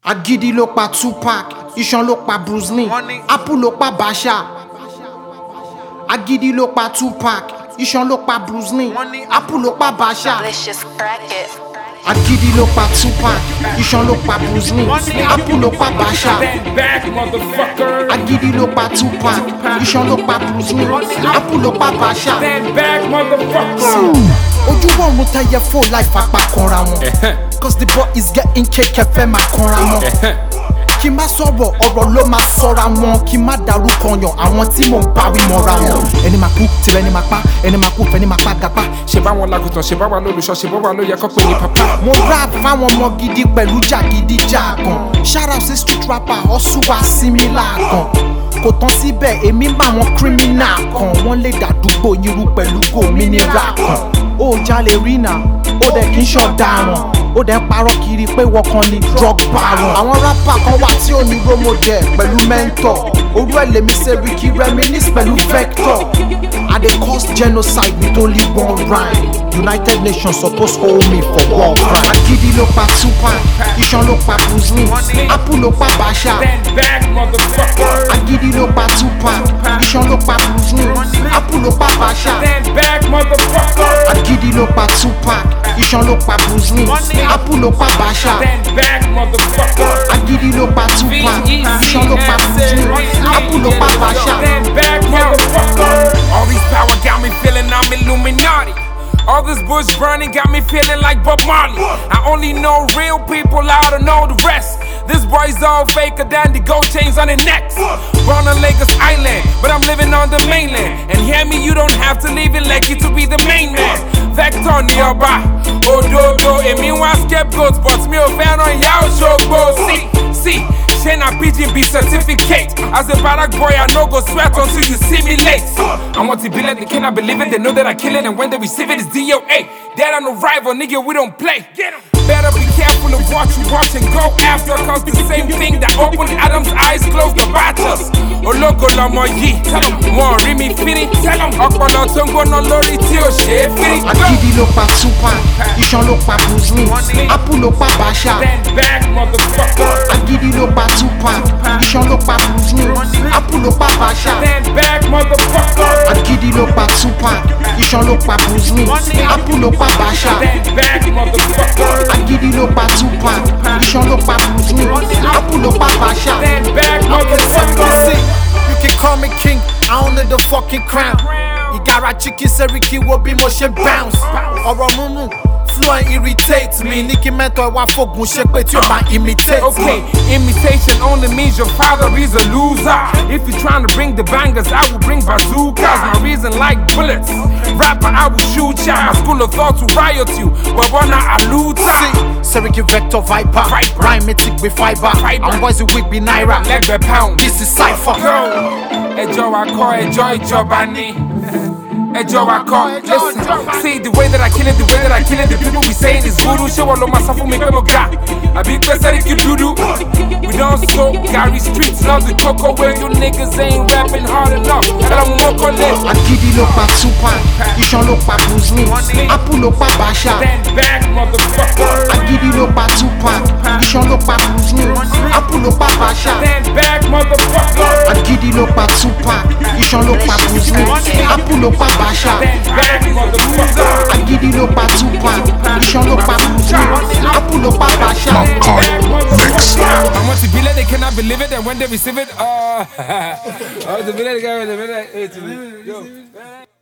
Agidi ló pa Tupac, Iṣan ló pa Bruce Lee, Apple ló pa Basha. Agidi ló pa Tupac, Iṣan ló pa Bruce Lee, Apple ló pa Basha. Agidi ló pa Tupac, Iṣan ló pa Bruce Lee, Apple ló pa Basha. Agidi ló pa Tupac, Iṣan ló pa Bruce Lee, Apple ló pa Basha. Ojúbọ mo tẹyẹ fò láì fapá kanra wọn. Cause the boy is getting cake ẹfẹ máa kanra wọn. Kí má sọ̀rọ̀ ọ̀rọ̀ ló máa sọ́ra wọn. Kí má dárúkọ yàn àwọn tí mò ń parí mọ́ra wọn. Ẹni máa kú tirẹ̀ ni máa pa, ẹni máa kú fẹ́ ni máa pa gapá. Ṣé bá wọn lágùntàn, ṣé bá wọn lólùṣọ́, ṣé bá wọn ló yẹ kó pè ní pàpà. Mo rap fáwọn ọmọ gidi pẹ̀lú jàgídíjàgan. Shout out sí street rapper ọ̀ṣùwà similar gan. Kò tán síbẹ̀ èmi bá wọn criminal kan. Wọ́n lè dàdúgbò yín rú pẹ̀lú gómìnira kan. Ó jalè rí nà, ó dẹ̀ kí n ṣọ̀daràn. Ó dẹ̀ ń parọ́ kiri pé wọ́n kan ní drug baron. Àwọn rapper kan wà tí ò ní role model pẹ̀lú mentor. Orú ẹ̀ lèmi Seriki reminisce pẹ̀lú vector. I dey cause genocide with only one rhyme. United Nations suppose hold me for war crime. Agidi ló pa Tupac, Iṣan ló pa Bruce Lee, Apple ló pa Basha. Agidi ló pa Tupac, Iṣan ló pa Bruce Lee, Apple ló pa Basha. Agidi ló pa Tupac, Iṣan ló pa Bruce Lee, Apple ló pa Basha. Agidi ló pa Tupac, Iṣan ló pa Bruce Lee, Apple ló pa Basha. All these power got me feeling I'm Illuminati. All this bush burning got me feeling like Bob Marley. I only know real people, I don't know the rest. This boy's all faker than the gold chains on their necks. Born on Lagos Island, but I'm living on the mainland. And hear me, you don't have to live in Lekki to be the main man. Vector nearby, Ododo, and meanwhile scapegoats, but me a fan on y'all show go. See, Shena pigeon be certificate. As a barack boy, I no go sweat until you see me late. I want to be like they cannot believe it, they know that I kill it, and when they receive it, it's DOA. Dead on arrival, nigga, we don't play. Get 'em. Better be careful of what you watch and go after, cause the same thing that opened Adam's eyes closed the batches. Ológo lọmọ yìí, wọ́n rí mi fírí, ọpọlọ tó ń gbóná lórí tí ó ṣe é fírí. Agidi ló pa Tupac, Iṣan ló pa Bruce Lee, Apple ló pa Basha. Agidi ló pa Tupac, Iṣan ló pa Bruce Lee, Apple ló pa Basha. Agidi ló pa Tupac, Iṣan ló pa Bruce Lee, Apple ló pa Basha. Agidi ló pa Tupac, Iṣan ló pa Bruce Lee, Apple ló pa Basha. You can call me king, I own the fucking crown. Igara chicken Seriki wo bí mo ṣe bounce. Ọ̀rọ̀ múmú flow and irritate me. Nicki mentor wa fogun ṣe pé tí o máa imitate. Okay, imitation only means your father is a loser. If you're trying to bring the bangers, I will bring bazookas. My reason like bullets. Rapper, I will shoot ya. My school of thought to riot you, but one I loot ya. Seriki Vector Viper, rhyme it with fiber. I'm boys with weak be naira. Leg a pound. This is cypher. Ẹjọ́ wa kọ́, ẹjọ́ ìjọba ni. Ẹjọ́ wa kọ́, listen. See the way that I kill it, the way that I kill it. The people we saying is voodoo. Ṣé wọ́n lọ máa sá fún mi pé mo ga? Àbí pé Seriki dúdú? We don't so carry streets, love the cocoa where you niggas ain't rapping hard enough. Tell them more college. Agidi ló pa Tupac, Iṣan ló pa Bruce Lee, Apple ló pa Basha. Agidi ló pa Tupac, Iṣan ló pa Bruce Lee, Apple ló pa Basha. Agidi ló pa Tupac, Iṣan ló pa Bruce Lee, Apple ló pa Basha. Agidi ló pa Tupac, Iṣan ló pa Bruce Lee, Apple ló pa Basha. I want to be like they cannot believe it, and when they receive it, oh, the village guy, the village,